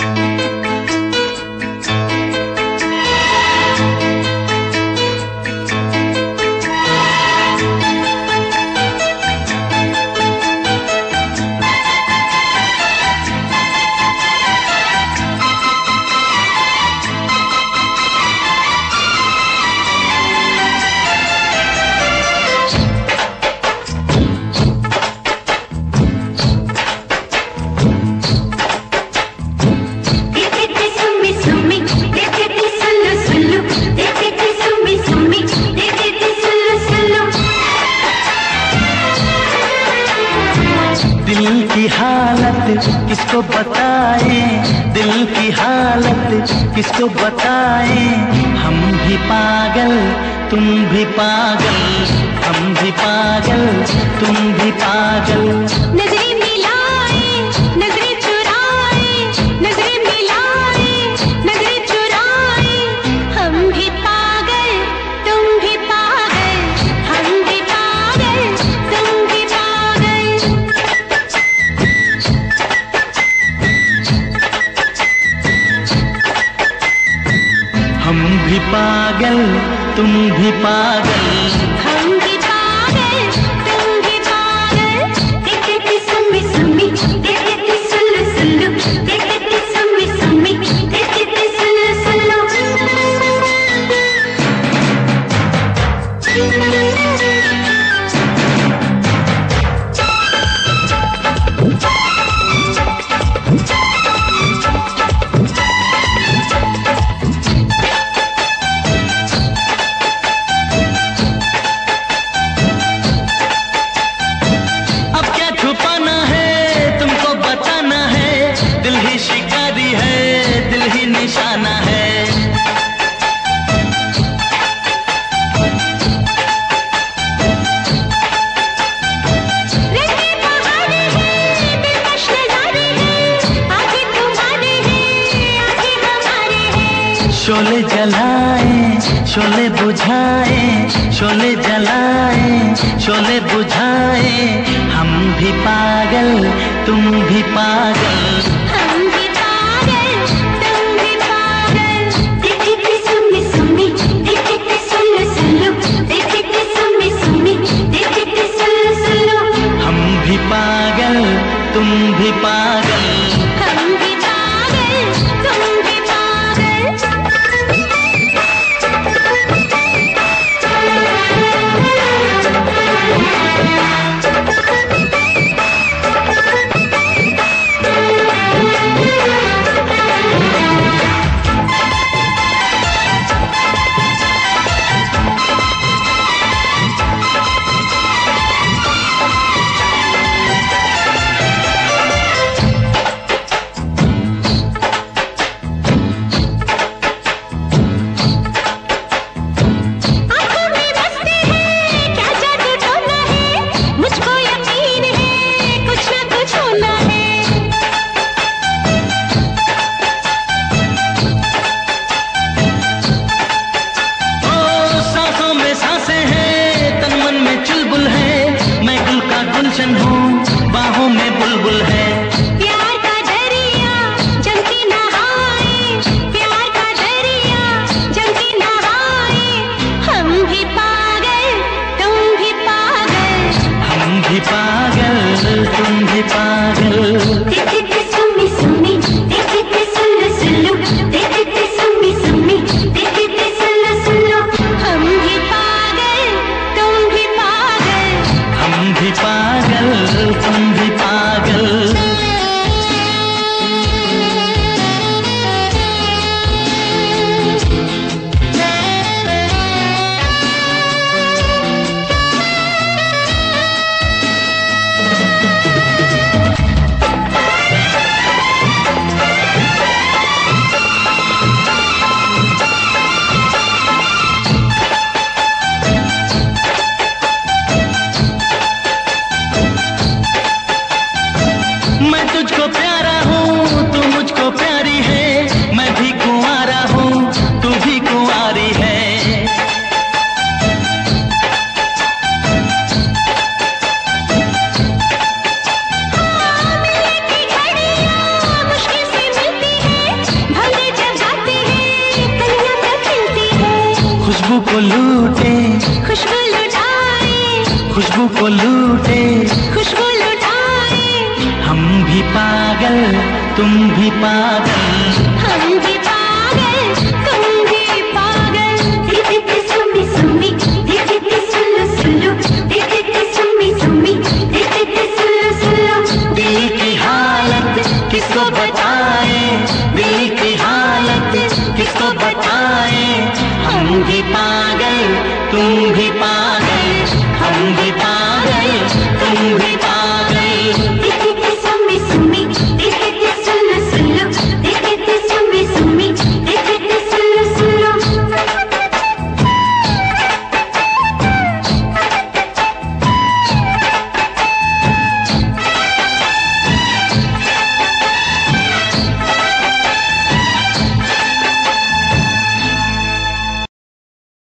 किसको बताए, दिल की हालत किसको बताए। हम भी पागल तुम भी पागल, हम भी पागल तुम भी पागल। नजरें मिलाए नजरें चुराए, नजरें मिलाए नजरें चुराए। हम भी पागल तुम भी पागल, हम भी पागल तुम भी पागल। हम भी पागल तुम भी पागल, हम भी पागल तुम भी पागल। देखते सुम्मी सुम्मी, देखते सुल्लू सुल्लू, देखते सुम्मी सुम्मी, देखते सुल्लू सुल्लू। निशाना है रंगे बहारे हैं, दिलकश नजारे हैं, आंखें तुम्हारे हैं, आंखें हमारे हैं। शोले जलाए शोले बुझाए, शोले जलाए शोले बुझाए। हम भी पागल तुम भी पागल, हम भी पागल तुम भी पागल। देखते सुम्मी सुम्मी, देखते सुल्लू सुल्लू, देखते सुम्मी सुम्मी, देखते सुल्लू सुल्लू। हम भी पागल तुम भी पागल, हम भी पागल तुम भी पागल। को लूटे, खुशबू लुटाए, खुशबू को लूटे, खुशबू लुटाए। हम भी पागल तुम भी पागल, हम भी पागल तुम भी पागल। दीदी सुम्मी सुम्मी, दीदी सुल्लू सुल्लू, दीदी सुम्मी सुम्मी, दीदी सुल्लू सुल्लू। दिल की हालत किसको बताए, दिल की हालत किसको बताए। हम भी पागल तुम भी पागल, हम भी पागल तुम भी पागल।